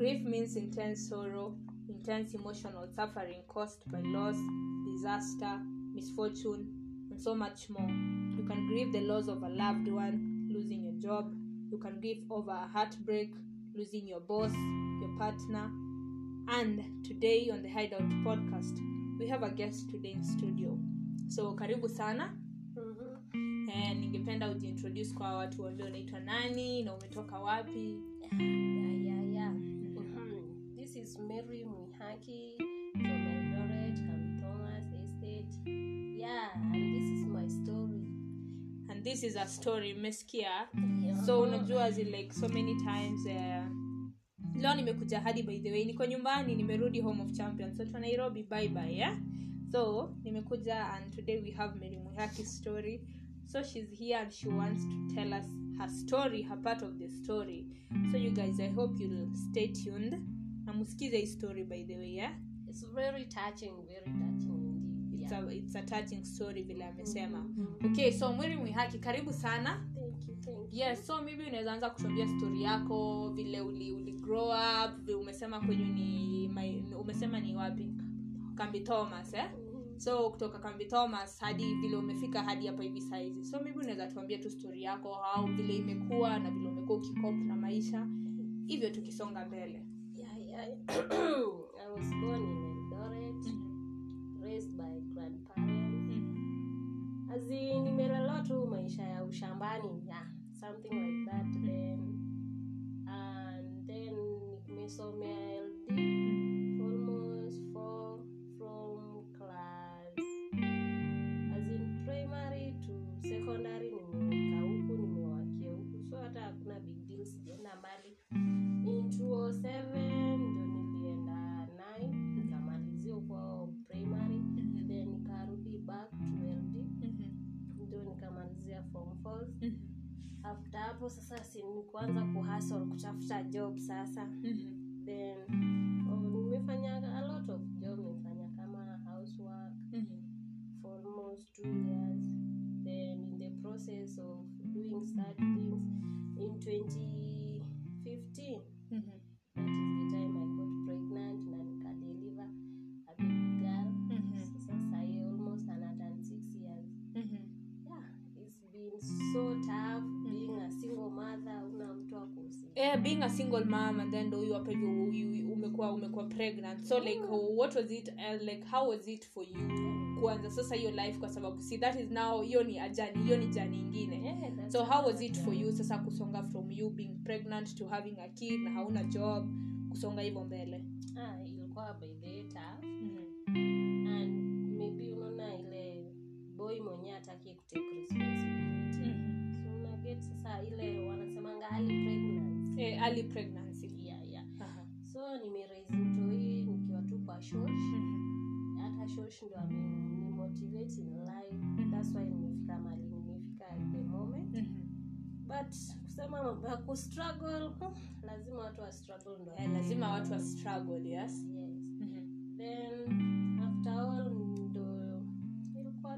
grief means intense sorrow, intense emotional suffering caused by loss, disaster, misfortune, and so much more. You can grieve the loss of a loved one, losing a job. You can grieve over a heartbreak, losing your boss, your partner. And today on the Hideout podcast, we have a guest today in studio. So karibu sana. Ningependa ujiintroduce kwa watu ambao unaitwa nani na umetoka wapi? This is Mary Muihaki from Eldoret, Thomas Estate. And this is my story. And this is a story mmesikia. So unajua like so many times leo nimekuja hadi, by the way niko nyumbani, nimerudi home of champions. So Nairobi, bye bye. So nimekuja, and today we have Mary Muihaki's story. So she's here and she wants to tell us her story, her part of the story. So you guys, I hope you'll stay tuned. Na musikize hii story, by the way, It's very touching indeed. It's a touching story vile amesema. Okay, so Mary Muihaki, karibu sana. Thank you. Yes, so maybe unaweza anza kutuambia story yako, vile uli grow up, vile umesema kwenye umesema ni wapi? Kambi Thomas, So kutoka Kambi Thomas hadi vile umefika hadi hapa hivi saizi. So maybe unaweza tuambia tu story yako, au vile imekuwa na vile umekuwa ukikope na maisha. Hivyo tukisonga mbele. I was born in Eldoret, raised by grandparents. Nimelelewa tu maisha ya ushambani, something like that. Then nimesomea LD almost 4 from class primary to secondary. Nimekaa huku, nimewakia huku, so hata hakuna big deal, sijaenda mbali. In 2007 ndio nilienda 9 nikamalizia huko primary, then nikarudi back to LD ndio nikamalizia form 4. After hapo sasa nikuanza kuhustle kutafuta job sasa. Then nimefanya a lot of job, nimefanya kama housework for almost 2 years. Then in the process of doing such things in 2015, that is the time I got pregnant na nikadeliver a baby girl. Sasa almost another 6 years. It's been so tough being a single mother, una mtu wa kusaidia. Being a single mom, and then you hapa hivi umekuwa pregnant. So like what was it, like how was it for you kuanza sasa hiyo life, kwa sababu see that is now hiyo ni journey nyingine. So how was it for you sasa kusonga from you being pregnant to having a kid na hauna job, kusonga hivyo mbele? Ilikuwa by the tough. And maybe unaona ile boy mwenye hataki kutake responsibility. So una get sasa ile wanasemanga early pregnancy. So nimeraise mtoi nikiwa tu kwa shosh. Hata shosh ndio amenimotivate in life. That's why nimefika mahali nimefika at the moment. But kusema mambo ya kustruggle, lazima watu wa struggle ndio. Lazima watu wa struggle, yes. Then after all ndo ilikuwa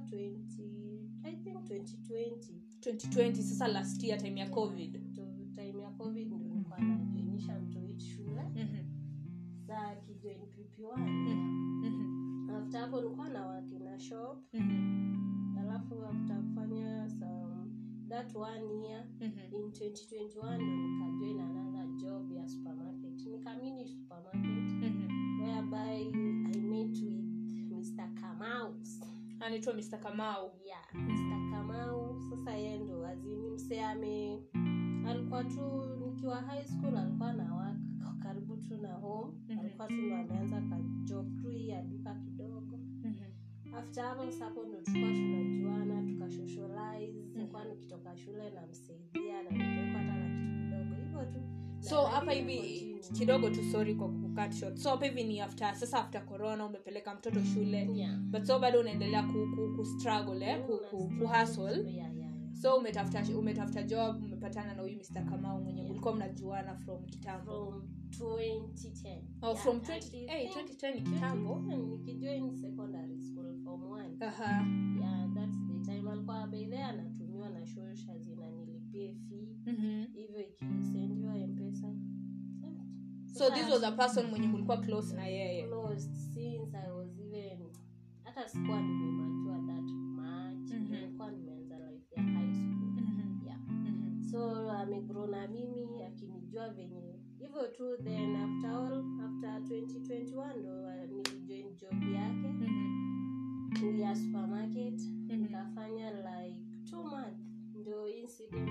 2020 sasa last year, time ya COVID. Time ya COVID ndo nilikuwa najoinisha mtoi shule. Saa kijoin PP1. After hapo nilikuwa na work in a shop. Alafu after kufanya that 1 year in 2021 nikajoin another job ya supermarket. Nikamini supermarket whereby I met with Mr. Kamau. Anaitwa Mr. Kamau. Mr. Kamau. Sasa yeye ndo azini mseame. Alikuwa tu nikiwa high school, alikuwa na work karibu tu na home. Alikuwa tu ameanza ka job tu ya duka kidogo. After hapo sapo ndo tulikuwa tunajuana, tukasocialize. Nilikuwa nikitoka shule na msaidia na nipeleka hata na kitu kidogo. Hivyo tu. So hapa hivi kidogo tu, sorry kwa kucut short. So hapa hivi ni after corona umepeleka mtoto shule. But so bado unaendelea ku struggle ku hustle. So umetafuta job, umepatana na huyu Mr. Kamau mwenye mlikuwa mnajuana from kitambo. From 2010. From 2010 kitambo. Nikijoin secondary school form 1. That's the time alikuwa by there anatumiwa na shosha zinanilipie fee. Hivyo ikisendiwa M-Pesa. So this was a person mwenye mlikuwa close na yeye. Close since I was even hata sikuwa nimemature that much. Nilikuwa nimeanza life ya high school. Yeah. So amegrow na mimi akinijua venye hivyo tu. Then after 2021 ndo nilijoin job yake ya supermarket. Nikafanya like 2 months ndo incident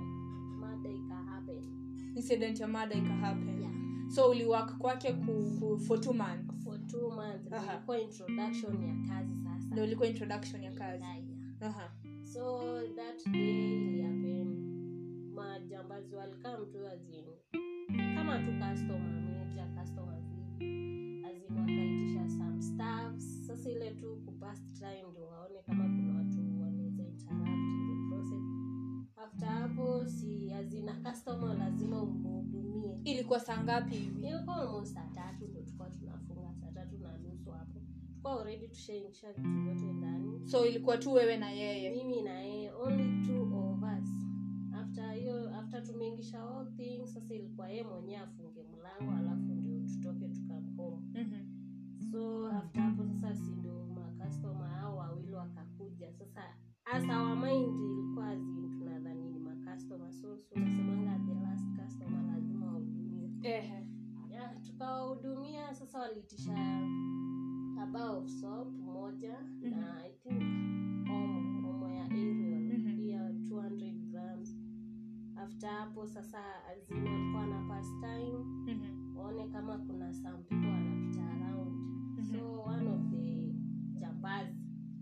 ya murder ikahappen. Yeah. So uliwork kwake for 2 months. For 2 months ilikuwa introduction ya kazi sasa. Ndio ilikuwa introduction ya kazi. Yeah. So that day ilihappen. Majambazi walikam tu azin kama tu major customers azin wakaitisha some stuffs. Sasa ile tu kupast time ndio waone kama kuna watu wanaweza interrupt in the process. After hapo si azina customer lazima umhudumie. Ilikuwa saa ngapi hivi? Ilikuwa almost 3 ndio tulikuwa tunafunga 3:30 hapo. Tulikuwa already tushaingisha vitu vyote ndani. So ilikuwa tu wewe na yeye? Mimi na yeye, only 2 of us. After tumeingisha all things, sasa ilikuwa yeye mwenyewe afunge mlango alafu ndio tutoke tukam home. So after hapo sasa si ndio ma customer hao wawili wakakuja. Sasa as our mind ilikuwa tunadhani ni ma customer, so tunasemanga the last customer lazima wahudumie. Yeah, tukawahudumia. Sasa walitisha a bar of soap moja na I think omo ya Ariel ya 200 grams. After hapo sasa azima walikuwa na pass time waone kama kuna some people wanapita around. So one of the jambazi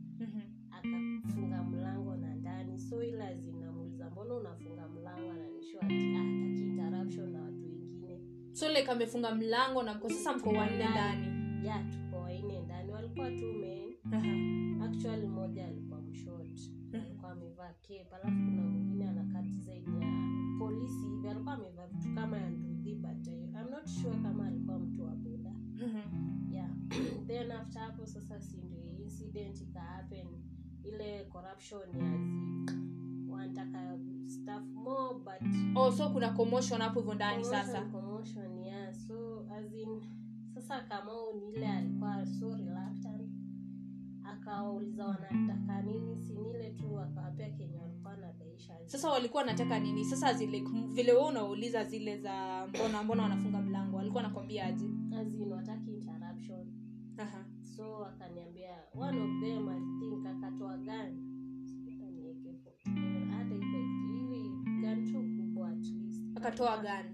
akafunga mlango na ndani. So ila zinamuuliza mbona unafunga mlango, ananishoa hataki interruption na watu wengine. So like amefunga mlango na mko sasa mko wanne ndani. Yeah, tuko wanne ndani. Walikuwa 2 men. Actually mmoja alikuwa mshort. Alikuwa amevaa cape. Alafu kuna mwingine anakaa design ya polisi hivi. Alikuwa amevaa vitu kama ya nduthi but I'm not sure kama alikuwa mtu wa boda. Yeah. Then after hapo sasa si ndio incident ikahappen. Ile corruption ya wanataka staff more but so kuna commotion hapo hivyo ndani sasa. Commotion, yeah. So as in sasa kama ni ile alikuwa so reluctant akauliza wanataka nini, si nile tu akawapea Kenya walikuwa na daisha. Sasa walikuwa wanataka nini? Sasa zile vile wewe unauliza zile za mbona wanafunga mlango walikuwa wanakwambia aje? Azin wataki interruption. So akaniambia one of them I think akatoa gun. Sikuta niweke hata iko hivi gun tu kubwa at least. Akatoa gun.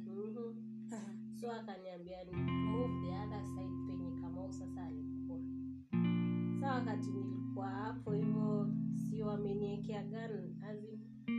So akaniambia move the other side penye kama sasa alikuwa. Sasa wakati nilikuwa hapo hivyo si wameniekea gun azin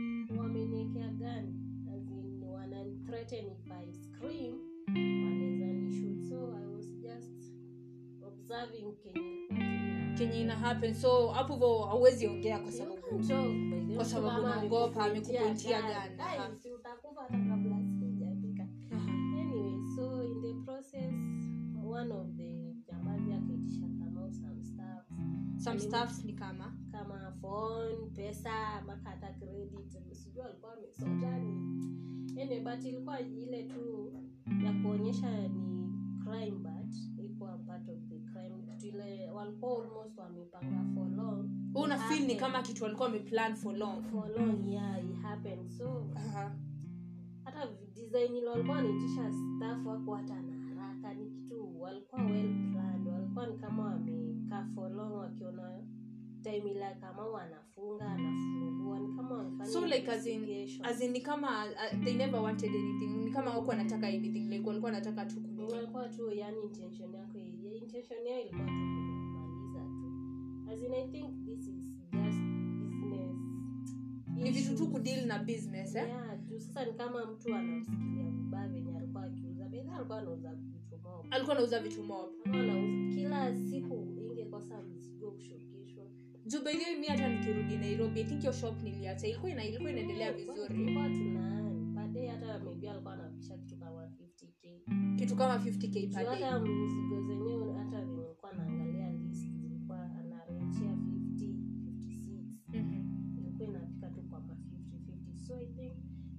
wana threaten if I scream wanaweza nishoot. So I was just observing Kenya ina happen. So hapo hivyo hauwezi ongea kwa sababu unaogopa amekupointia gun. Si utakufa hata kabla sijafika. Anyway, so in the process one of the jambazi akaitisha kama some stuffs ni kama phone, pesa, makata credit. Sijui alikuwa amesota ni but ilikuwa ile tu ya kuonyesha ni crime but ilikuwa part of the crime. Ile walikuwa almost wamepanga for long. Una feel ni kama kitu walikuwa wameplan for long. Yeah, it happened. So hata design ile walikuwa wanitisha staff wako hata na haraka ni kitu walikuwa well planned. Walikuwa ni kama wamekaa for long wakiona time ile kama wanafungua ni kama wanafanya. So like as in ni kama they never wanted anything. Ni kama wako wanataka anything like walikuwa wanataka tu walikuwa tu yani intention yao ilikuwa tu kumaliza tu. As in I think this is just business. Ni vitu tu kudeal na business Yeah, sasa ni kama mtu anamsikilia mbaya venye alikuwa akiuza. Bidhaa alikuwa anauza vitu mob. Alikuwa anauza vitu mob. Anauza kila siku ingekosa mzigo kushukishwa. By the way mimi hata nikirudi Nairobi I think your shop niliacha ilikuwa inaendelea vizuri. Kwa tuna baadaye hata maybe alikuwa anapisha kitu kama 50k. Kitu kama 50k per day. Hata mzigo zenyewe hata nilikuwa naangalia list zilikuwa anarejea 50 56. Ilikuwa inafika tu kwa 50. So I think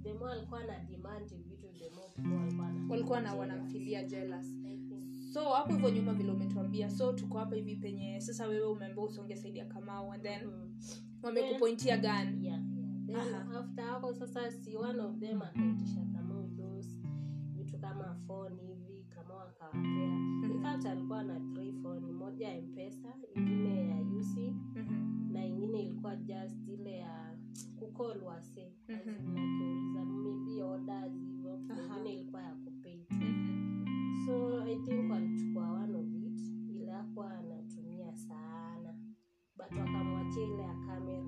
the more alikuwa na demand vitu, the more people walikuwa na wanamfilia jealous. So hapo hivyo nyuma vile umetuambia, so tuko hapa hivi penye sasa wewe umeambiwa usonge saidia Kamau, and then wamekupointia gun. Yeah. Then after hapo sasa si one of them akaitisha Kamau those vitu kama phone hivi, Kamau akawapea. In fact alikuwa na 3 phone, moja ya M-Pesa, ingine ya UC, na ingine ilikuwa just ile ya kucall wase, akiuliza maybe orders hivyo, ingine ilikuwa ya kupay. So I think walichukua one of it, ile hakuwa anatumia sana, but wakamwachia ile ya camera.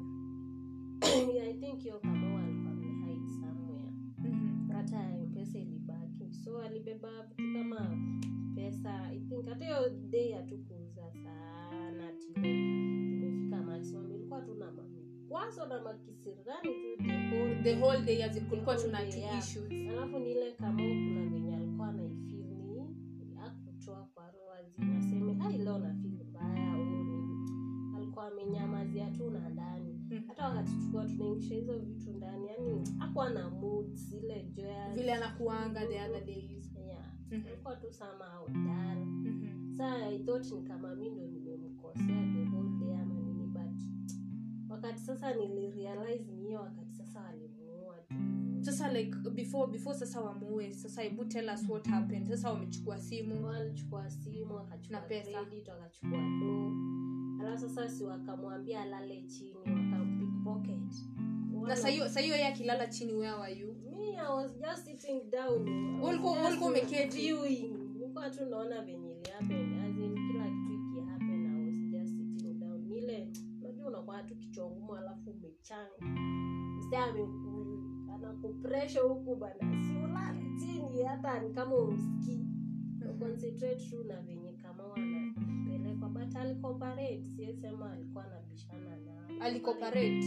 I think hiyo Kamau alikuwa amehide somewhere. Hata M-Pesa ilibaki, so alibeba vitu kama pesa. I think hata hiyo day hatukuuza sana, tumefika maximum ilikuwa tuna kwaso na makisirani tu the whole day, as kulikuwa tuna issues. Alafu ni ile Kamau kuna venye alikuwa na feel ni hakutoa kwa roho, zinasema ai leo na feel mbaya au nini, alikuwa amenyamazia tu na ndani. Hata wakati tulikuwa tunaingisha hizo vitu ndani, yani hakuwa na mood zile joy vile anakuanga the other days. Alikuwa tu somehow dull. Sasa I thought ni kama mimi ndo nimemkosea the whole day ama nini, but wakati sasa nilirealize ni hiyo wakati sasa walimuua tu. Sasa like before sasa wamuue, sasa hebu tell us what happened. Sasa wamechukua simu, wakachukua credit, wakachukua do. Alafu sasa si wakamwambia alale chini, wakampickpocket. Na sasa hiyo yeye akilala chini, where were you? Me, I was just sitting down. Ulikuwa umeketi viewing. Nilikuwa tu naona venye ile happen, as in kila kitu iki happen, I was just sitting down. Nile unajua unakuwa tu kichwa ngumu alafu umechanga. Mstaa anakupressure huku bana, si ulale chini hata ni kama umsikii. Concentrate tu na venye Kamau anapelekwa, but alicooperate. Siyesema alikuwa anabishana na alicooperate.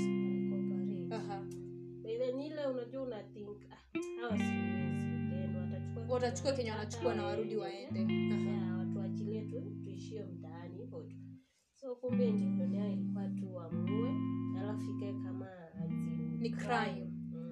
Then ile unajua una think hawa siwezi, then watachukua Kenya, wanachukua na warudi waende. Watu waachilie tu tuishie mtaani hivyo tu. So kumbe intention yao ilikuwa tu wamuue, alafu ikae kama ni crime.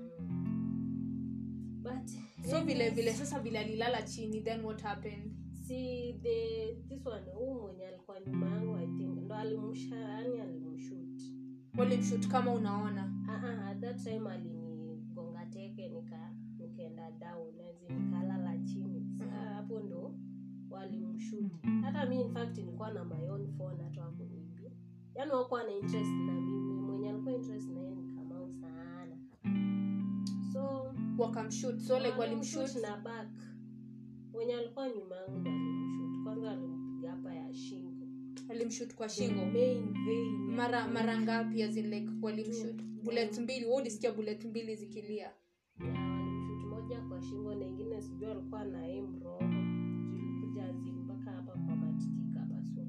But so vile sasa vile alilala chini, then what happened? See this one mwenye alikuwa nyuma yangu, I think ndo alimshoot. Walimshoot kama unaona? At that time alinigonga teke, nikaenda down, nikalala chini. Sasa hapo ndo walimshoot. Hata mimi in fact nilikuwa na my own phone, hata wakuniibia. Yaani wako na interest na mimi, mwenye alikuwa interest na yeye ni Kamau sana. So wakamshoot. So like walimshoot na back. Mwenye alikuwa nyuma yangu alimshoot. Kwanza alimpiga hapa ya shingo. Alimshoot kwa shingo. Main vein. Mara ngapi as in like walimshoot? Bullet mbili. Wewe ulisikia bullet mbili zikilia? Walimshoot moja kwa shingo na nyingine sijui alikuwa na aim roho. Zilikuja mpaka hapa kwa matikika basi.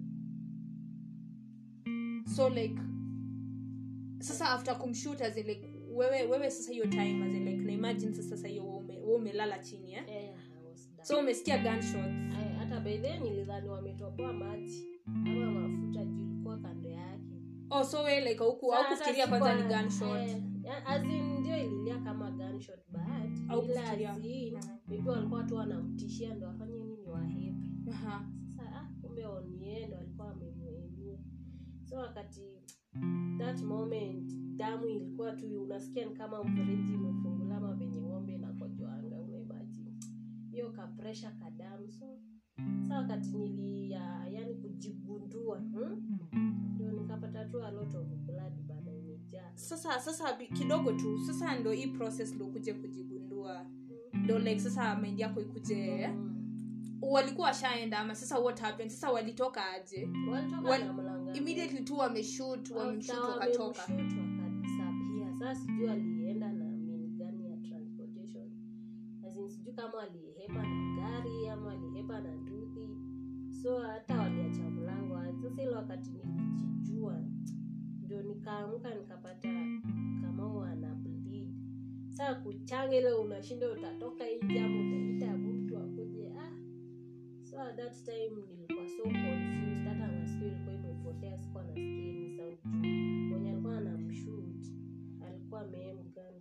So like sasa after kumshoot as in like wewe sasa hiyo time as in like na imagine sasa hiyo wewe umelala chini so umesikia gunshots. Hata by then nilidhani wametoboa maji ama mafuta juu ilikuwa kando yake. So wewe like hukufikiria kwanza ni gunshot? As in ndio ililia kama gunshot, but au kufikiria maybe walikuwa tu wanamtishia ndo afanye nini wahepe. Sasa kumbe oniendo alikuwa amemwendea. So wakati that moment damu ilikuwa tu unasikia kama mfereji umefungulama venye ng'ombe inakojoanga, unaimagine hiyo ka pressure ka damu. So wakati yani kujigundua ndio nikapata tu a lot of blood baada imejaa. Sasa kidogo tu sasa ndio hii process ndio kuje kujigundua ndio like sasa mind yako ikuje walikuwa washaenda ama sasa what happened? Sasa walitoka aje? Na mlango immediately tu wameshoot wakatoka. Sasa sijui alienda na mini gani ya transportation, lazima sijui kama alihepa na gari ama alihepa na nduthi. So hata waliacha mlango. Sasa ile wakati nilijijua ndio nikaamka nikapata Kamau ana bleed. Sasa kuchanga ile unashinda utatoka nje ama utaita mtu akuje. So at that time nilikuwa so confused, hata masikio ilikuwa imepotea, sikuwa nasikia ni sound. Mwenye alikuwa anamshoot alikuwa ameaim gun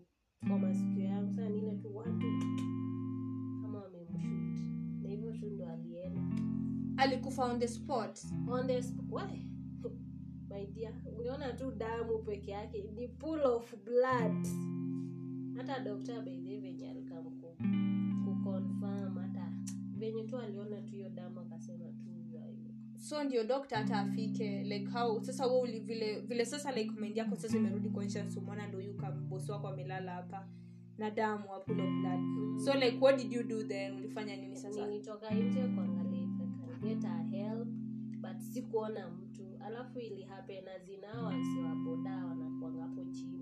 kwa masikio yangu. Sasa nile tu watu kama wamemshoot. Na hivyo tu ndo alienda. Alikufa on the spot. Why? My dear, unaona tu damu peke yake, the pool of blood. Hata doctor by the way alikam kuconfirm, hata venye tu aliona tu hiyo damu akasema tu hiyo. So ndio doctor hata afike like how sasa wewe vile sasa like mind yako sasa imerudi conscious, umeona ndio yuka boss wako amelala hapa na damu a pool of blood. So like what did you do then? Ulifanya nini sasa? Nilitoka nje kuangalia if I can get a help, but sikuona mtu. Alafu ili happen azina wasi wa boda wanakuwa hapo chini.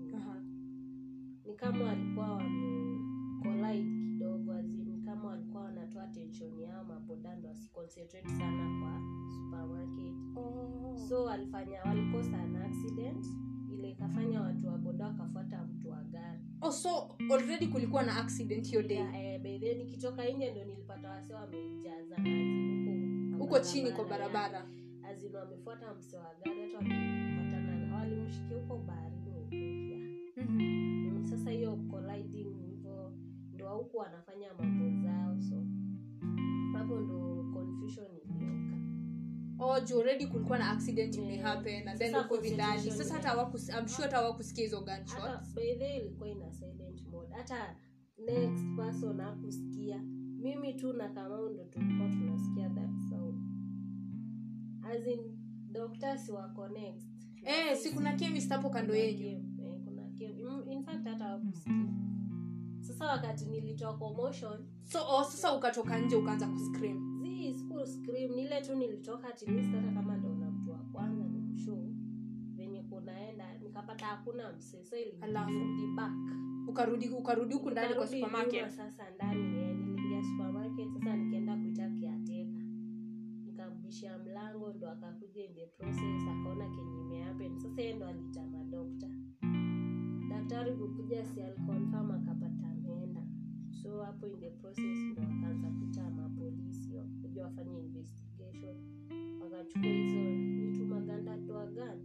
Ni kama walikuwa wame collide kidogo, azini kama walikuwa wanatoa attention yao maboda ndo wasiconcentrate sana kwa supermarket. So walikosa an accident ile ikafanya watu wa boda wakafuata mtu wa gari. So already kulikuwa na accident hiyo day. By then nikitoka nje ndo nilipata wase wamejaza na huko chini kwa barabara. Azino wamefuata mse wa gari, hata walipatana na walimshikia huko baharini pia. Sasa hiyo colliding hivyo ndo huko wanafanya mambo zao, so hapo ndo confusion ilioka. Already kulikuwa na accident imehappen and then huko vindani. Sasa hata I'm sure hata hawakusikia hizo gunshots. By the way ilikuwa ina silent mode. Hata next person hakusikia. Mimi tu na kama ndo tulikuwa tunasikia that sound. As in doctors wako next. Si kuna chemist hapo kando yenu. Kuna chemist. In fact hata hawakusikia. Sasa wakati nilitoa commotion, sasa ukatoka nje ukaanza kuscream. Siku scream nile tu nilitoka at least hata kama ndo na mtu wa kwanza ni mshow. Venye kunaenda nikapata hakuna msese ili nirudi back. Ukarudi huko ndani kwa supermarket. Sasa ndani niliingia supermarket, sasa nikaenda kuita kiateka. Nikambishia mlango ndo akakuja in the process akaona kenye imehappen. Sasa yeye ndo aliita madokta. Daktari kukuja si aliconfirm akapata ameenda. So hapo in the process ndo akaanza kuita mapolisi kuja wafanye investigation. Wakachukua hizo vitu maganda toa gani.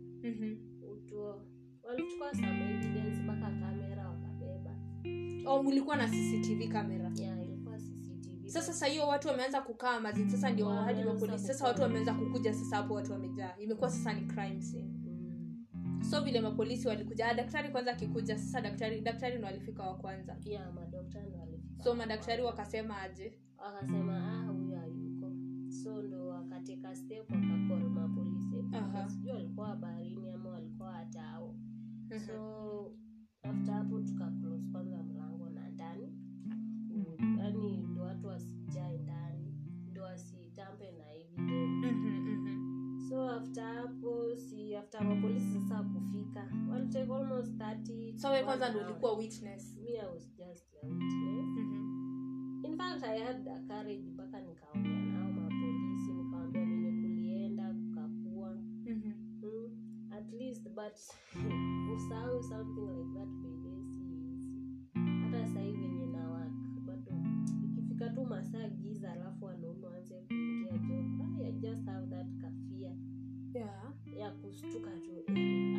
Walichukua some evidence mpaka kamera wakabeba. Mlikuwa na CCTV camera? Yeah, ilikuwa CCTV. Sasa hiyo watu wameanza kukaa mazini, sasa ndio hadi mapolisi sasa watu wameanza kukuja, sasa hapo watu wamejaa. Imekuwa sasa ni crime scene. So vile mapolisi walikuja, daktari kwanza akikuja, sasa daktari ndo alifika wa kwanza. Yeah, madaktari ndo walifika. So madaktari wakasema aje? Wakasema huyu hayuko. So ndo wakateka step wakakol mapolisi. Sijui walikuwa baharini ama walikuwa hatao. So after hapo tukaclose kwanza mlango na ndani. Yaani ndo watu wasijae ndani, ndo wasitampe na evidence. So after hapo after mapolisi sasa kufika, wali take almost 30. So wewe kwanza ndo ulikuwa witness? Me I was just a witness. In fact I had the courage mpaka nikaongea nao mapolisi, nikamwambia venye kulienda kukakua. At least but usahau something like that baby. Hata sasa hivi venye na work bado ikifika tu masaa giza alafu wanaume waanze kuingia job, I just have that kafia. Ya kustuka tu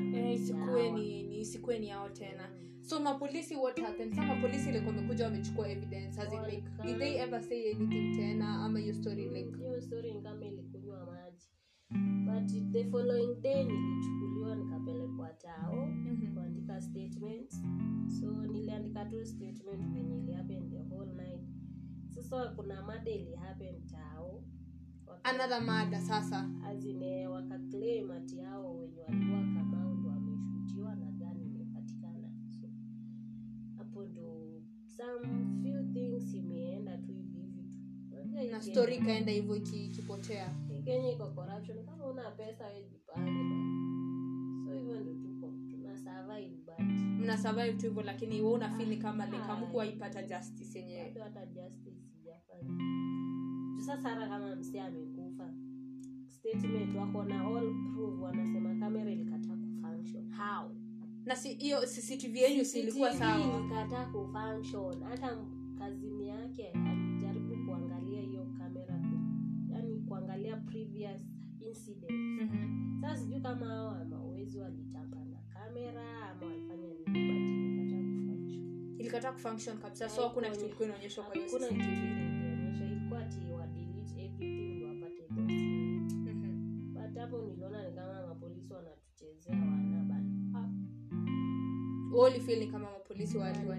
isikuwe ni yao tena. So mapolisi what happened? Some police ile wamekuja wamechukua evidence as in like did they ever say anything tena ama your story like hiyo story kama ilikunywa maji. But the following day nilichukuliwa nikapelekwa tao kuandika statement. So niliandika tu statement venye ili happen the whole night. Sasa kuna mada ili happen tao. Another mada sasa. Azine wakaclaim ati hao wenye walikuwa kama ndo wameshutiwa na gani imepatikana. So hapo ndo some few things imeenda tu hivi tu. Na story kaenda hivyo ikipotea. Kenya iko corruption, kama una pesa wewe jipange. So hivyo ndo tuna survive but mna survive tu hivyo, lakini wewe una feel kama like hamkuwa ipata justice yenyewe. Hata justice sijafanya. Sasa hata kama msee amekufa, statement wako na all proof wanasema kamera ilikataa kufunction. How? Na hiyo CCTV yenu si ilikuwa sawa? Ilikataa kufunction. Hata kazini yake alijaribu kuangalia hiyo kamera, yani kuangalia previous incident. Sasa sijui kama hao ama uwezo walitapa na kamera ama walifanya nini, but ilikataa kufunction. ilikataa kufunction kabisa, so hakuna kitu kilikuwa inaonyeshwa kwa hiyo kuna system. kitu inaonyesha ilikuwa ati wa delete everything ndio wapate those. But hapo niliona ni kama mapolisi wanatuchezea wana bana. All feel ni kama mapolisi wa nini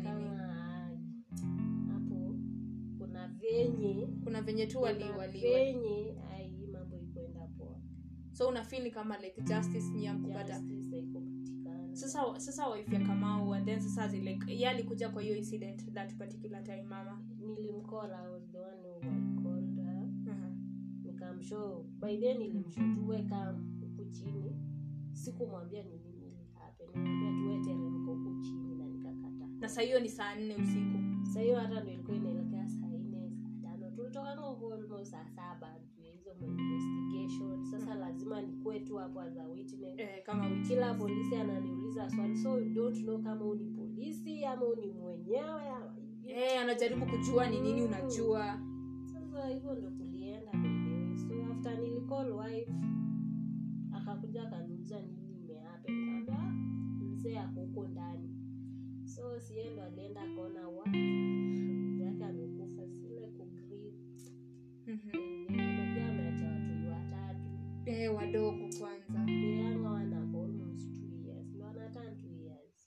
hapo kuna venye tu wali venye ai mambo ikwenda poa. So una feel kama like justice ni kupata sasa wife ya Kamau, and then sasa like yeye alikuja kwa hiyo incident that particular time mama nilimcall, I was the one who called her. Nikamshow by then nilimshow tuweka huku chini, sikumwambia ni nini ili happen, nilimwambia tuwete remko huku chini na nikakata. Na saa hiyo ni saa 4 usiku. Saa hiyo hata ndio ilikuwa inaelekea saa 4 saa 5 tulitoka ngo almost saa 7 ndio hizo investigation. Sasa lazima nikuwe tu hapo as a witness. Kama witness. Kila polisi ananiuliza swali, so you don't know kama uni polisi ama uni mwenyewe. Anajaribu kujua ni nini unajua. Sasa hivyo ndio kulienda baby. So after nilicall wife akakuja akaniuliza nini imehappen, kamba mzee ako huko ndani. So siendo alienda kona wa yake amekufa, sile ku grieve. Ndio ameacha watu watatu. Wadogo kwanza. Yanga wana almost 2 years. Ndio ana turn 2 years.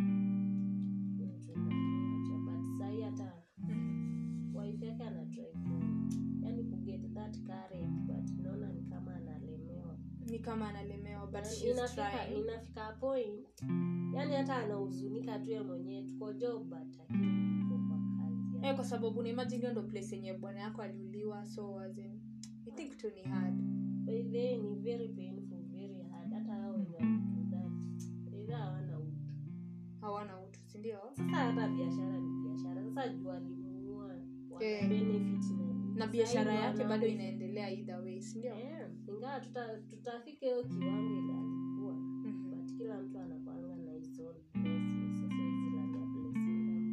But sai hata wife yake ana try yani ku get that courage, but naona ni kama analemewa. But she's trying. Inafika point yani hata anahuzunika tu yeye mwenyewe, tuko job but tuko kwa kazi. Kwa sababu ni imagine ndio place yenye bwana yako aliuliwa, so was in I think to ni hard. But then ni very painful, very hard. Hata hao wenye that hawana utu, si ndio? Sasa hata biashara ni biashara. Sasa jua alimuua wana benefit na biashara yake bado inaendelea either way, si ndio? Ingawa tutafika hiyo kiwango ile alikuwa. But kila mtu anapanga na hizo blessings. Sasa hizi la blessing.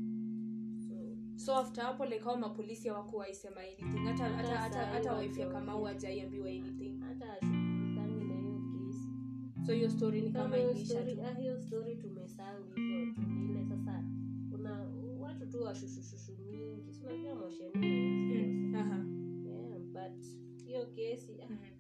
So after hapo like kama polisi hawakuwa isema anything, hata wife ya Kamau hajaiambiwa anything, hata shukrani na hiyo kesi. So hiyo story ni kama ilisha tu. Hiyo story tumesahau hivyo tu ile. Sasa kuna watu tu washushushu mingi, sio pia mosheni. But hiyo kesi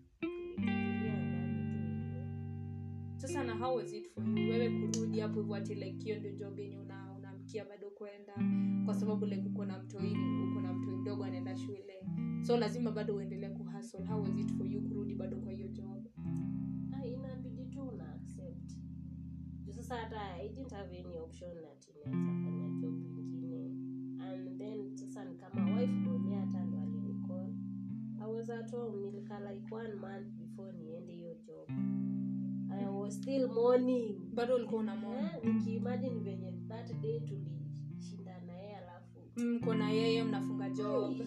sasa. Na how was it for you wewe kurudi hapo hivyo ati like hiyo ndio job yenye unamkia bado kwenda, kwa sababu like uko na mtoi mdogo anaenda shule, so lazima bado uendelee kuhustle. How was it for you kurudi bado kwa hiyo job? Inabidi tu una accept. Sasa hata I didn't have any option that inaweza fanya job nyingine. And then sasa ni kama wife mwenyewe hata ndo alinicall. I was at home, nilikaa like 1 month before niende hiyo job. I was still mourning. Bado ulikuwa una mourn. Nikiimagine venye that day tulishinda na yeye alafu mko na yeye mnafunga job.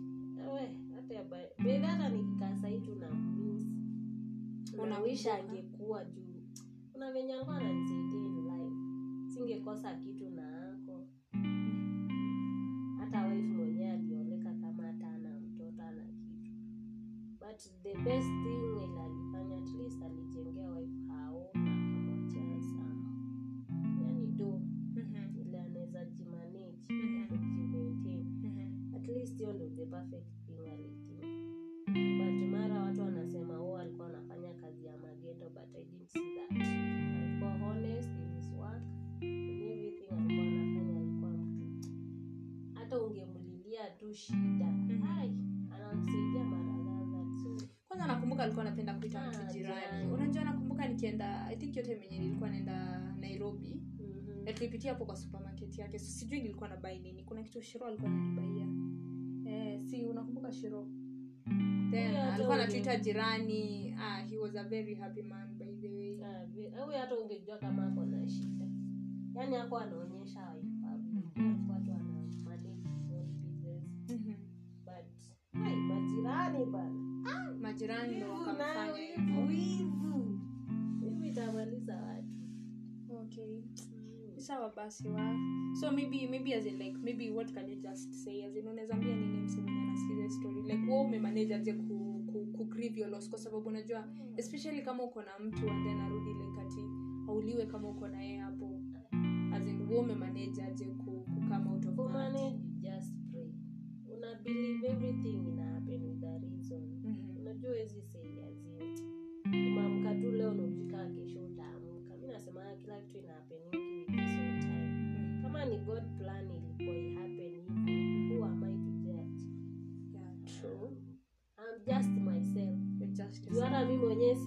Hata nikikaa sasa tu na miss. Unawisha angekuwa juu. Kuna venye alikuwa ananisaidia in life. Singekosa kitu na ako. Hata wife mwenyewe alioleka kama hata ana mtoto ana kitu. But the best thing ile alifanya, at least alijengea wife hao na akamwachia sana. Yani do ile anaweza jimanage, jimaintain. At least hiyo ndio the perfect thing alithink. But mara watu wanasema alikuwa anafanya kazi ya magendo, but I didn't see that. Alikuwa honest in his work, in everything alikuwa anafanya. Alikuwa mtu hata ungemlilia tu shida anamsaidia mara kadhaa. Kwanza nakumbuka alikuwa anapenda kuita mtu jirani. Unajua nakumbuka nikienda, I think yote mwenye nilikuwa naenda Nairobi, tulipitia hapo kwa supermarket yake. So sijui nilikuwa na buy nini. Kuna kitu Shiro alikuwa ananibaia. Si unakumbuka Shiro? Then alikuwa anatuita jirani. He was a very happy man by the way. Wewe hata ungejua kama ako na shida. Yaani hapo anaonyesha watu ana manage business. But majirani bana. Majirani ndio wakamfanya wivu. Hivi itamaliza watu. Okay. Sawa basi so maybe as in like maybe what can you just say as in unaweza ambia nini msimenya na serious story like wewe umemanage aje ku grieve your loss, kwa sababu unajua especially kama uko na mtu and then arudi like ati hauliwe kama uko na yeye hapo, as in wewe umemanage aje ku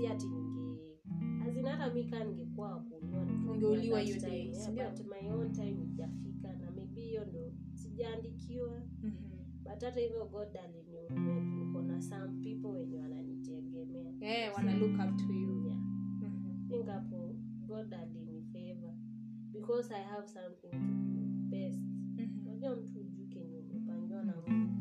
si ati hata mika ningekuwa kuuliwa ungeuliwa hiyo day, but my own time ijafika na maybe hiyo ndo sijaandikiwa. But hata hivyo God alinihurumia, niko na some people wenye wananitegemea, wana look up to you. Think hapo God alinifavor because I have something to do best. Unajua mtu hujui kenye umepangiwa na Mungu.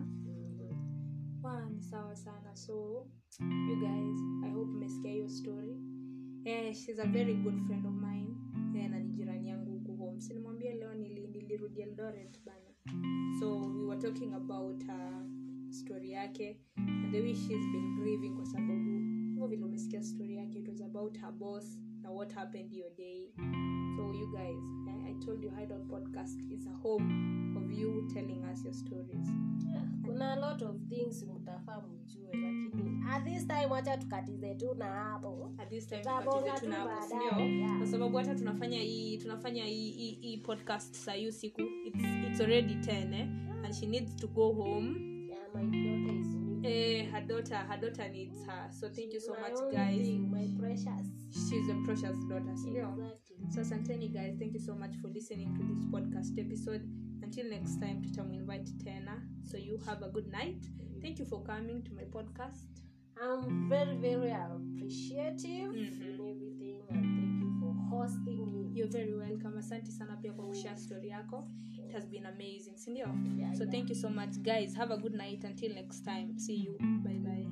Ni sawa sana. So you guys, I hope mmesikia your story. She's a very good friend of mine. Na ni jirani yangu huko home. Nilimwambia leo nilirudi Eldoret bana. So we were talking about story yake and the way she's been grieving kwa sababu hivyo vile umesikia story yake, it was about her boss and what happened your day. So you guys, I told you Hideout Podcast is a home of you telling us your stories. Kuna a lot of things mtafaa mjue, lakini at this time wacha tukatize tu na hapo. At this time tukatize tu na hapo, sio? Kwa sababu hata tunafanya hii podcast saa hiyo siku. It's already 10 and she needs to go home. My daughter is her daughter needs her. So thank you so much guys. My precious. She's a precious daughter. Exactly. So asanteni guys, thank you so much for listening to this podcast episode. Until next time, tutamuinvite tena. So you have a good night. Thank you for coming to my podcast. I'm very, very appreciative in everything, and thank you for hosting me. You're very welcome. Asante sana pia kwa kushare story yako. It has been amazing, sindio? So thank you so much guys. Have a good night until next time. See you. Bye bye.